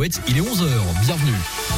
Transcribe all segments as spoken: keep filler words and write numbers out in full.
Alouette, il est onze heures. Bienvenue.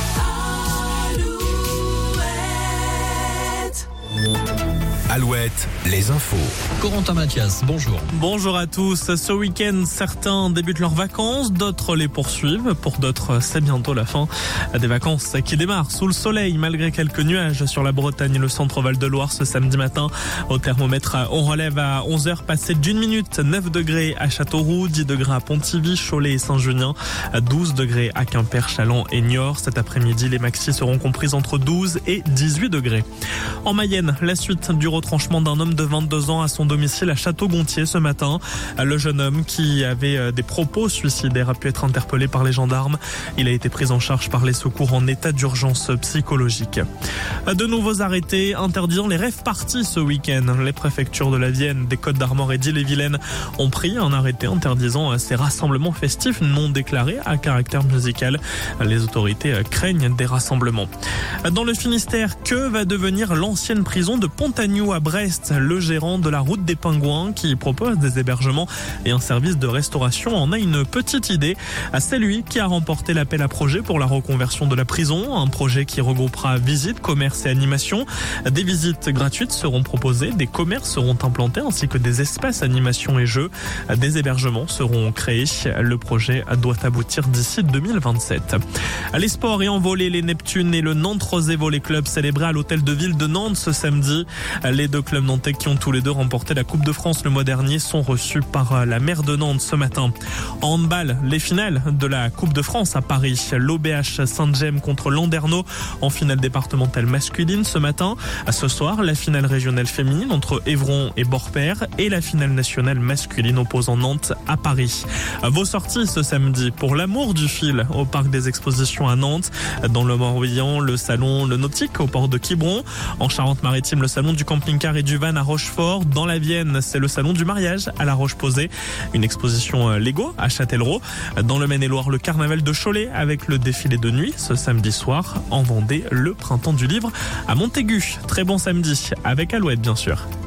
Alouette, les infos. Corentin Mathias, bonjour. Bonjour à tous. Ce week-end, certains débutent leurs vacances, d'autres les poursuivent. Pour d'autres, c'est bientôt la fin des vacances qui démarrent sous le soleil, malgré quelques nuages sur la Bretagne et le centre Val-de-Loire ce samedi matin. Au thermomètre, on relève à onze heures passées d'une minute, neuf degrés à Châteauroux, dix degrés à Pontivy, Cholet et Saint-Junien, douze degrés à Quimper, Châlons et Niort. Cet après-midi, les maxis seront comprises entre douze et dix-huit degrés. En Mayenne, la suite du retranchement d'un homme de vingt-deux ans à son domicile à Château-Gontier ce matin. Le jeune homme qui avait des propos suicidaires a pu être interpellé par les gendarmes. Il a été pris en charge par les secours en état d'urgence psychologique. De nouveaux arrêtés interdisant les rave-parties ce week-end. Les préfectures de la Vienne, des Côtes-d'Armor et d'Ille-et-Vilaine ont pris un arrêté interdisant ces rassemblements festifs non déclarés à caractère musical. Les autorités craignent des rassemblements. Dans le Finistère, que va devenir l'ancienne prison de Pontagnoux à Brest? Le gérant de la route des Pingouins, qui propose des hébergements et un service de restauration, en a une petite idée. C'est lui qui a remporté l'appel à projet pour la reconversion de la prison, un projet qui regroupera visites, commerces et animations. Des visites gratuites seront proposées, des commerces seront implantés ainsi que des espaces animation et jeux. Des hébergements seront créés. Le projet doit aboutir d'ici deux mille vingt-sept. Les sports et en volley, les Neptunes et le Nantes Rosé Volley Club célébrés à l'hôtel de ville de Nantes ce samedi. Les deux clubs nantais qui ont tous les deux remporté la Coupe de France le mois dernier sont reçus par la maire de Nantes ce matin. En handball, les finales de la Coupe de France à Paris. L'O B H Saint-Gemme contre Landerneau en finale départementale masculine ce matin. À ce soir, la finale régionale féminine entre Évron et Borpère et la finale nationale masculine opposant Nantes à Paris. Vos sorties ce samedi pour l'amour du fil au parc des expositions à Nantes. Dans le Morbihan, le salon Le Nautique au port de Quiberon. En Charente-Maritime, le salon du camping-car et du van à Rochefort. Dans la Vienne, c'est le salon du mariage à La Roche-Posay. Une exposition Lego à Châtellerault. Dans le Maine-et-Loire, le carnaval de Cholet avec le défilé de nuit ce samedi soir. En Vendée, le printemps du livre à Montaigu. Très bon samedi avec Alouette, bien sûr.